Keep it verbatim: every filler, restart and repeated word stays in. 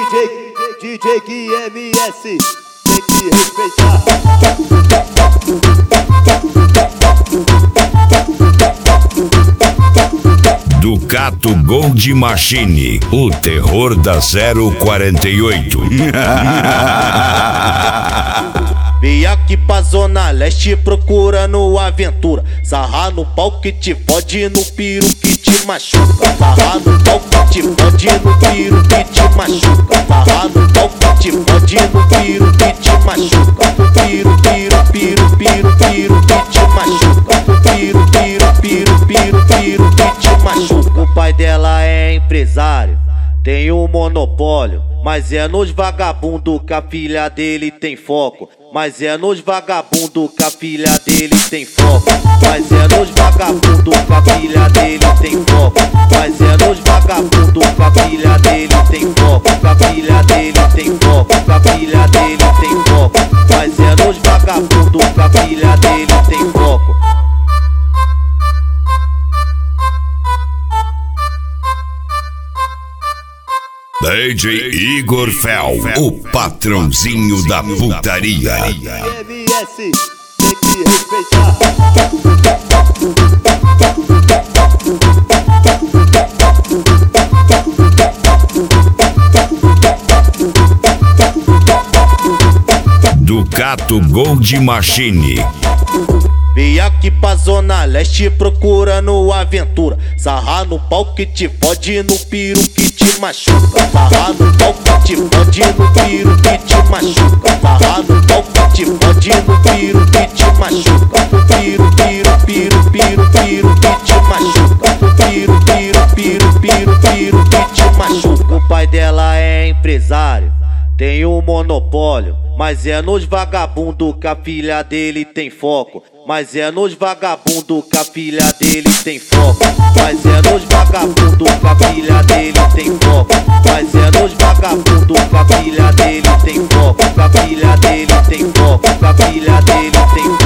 D J, D J Gui M S, tem que respeitar. Ducato Gold Machine, o terror da zero quarenta e oito. Vem aqui pra Zona Leste procurando aventura. Sarrar no pau que te fode, no piro que te machuca. Sarrar no pau que te fode, no piro que te machuca. Sarrar no pau que te fode, no piro que te machuca. Piro, piro, piro, piro, piro que te machuca. Piro, piro, piro, piro, piro que te machuca. O pai dela é empresário, tem um monopólio, mas é nos vagabundo que a filha dele tem foco. Mas é nos vagabundo que a filha dele tem foco. Mas é nos vagabundo que a filha dele tem foco. Mas é nos vagabundo que a filha dele tem foco. Que a filha dele tem foco. Que a filha dele tem foco. Mas é nos vagabundo que a filha dele tem foco. D J Igor Fel, o patrãozinho da putaria. M S, tem que respeitar. Ducato Gold Machine. Vem aqui pra Zona Leste procurando aventura. Sarrar no pau que te fode, no piro que te machuca. Sarrar no pau que te fode, no piro que te machuca. Sarrar no pau que te fode, no piro que te machuca. Piro, piro, piro, piro, piro que te machuca. Piro, piro, piro, piro, piro que te machuca. O pai dela é empresário, tem um monopólio, mas é nos vagabundo que a filha dele tem foco. Mas é nos vagabundo que a filha dele tem foco. Mas é nos vagabundo que a filha dele tem foco. Mas é nos vagabundo que a filha dele tem foco. Que a filha dele tem foco. Que a filha dele tem foco.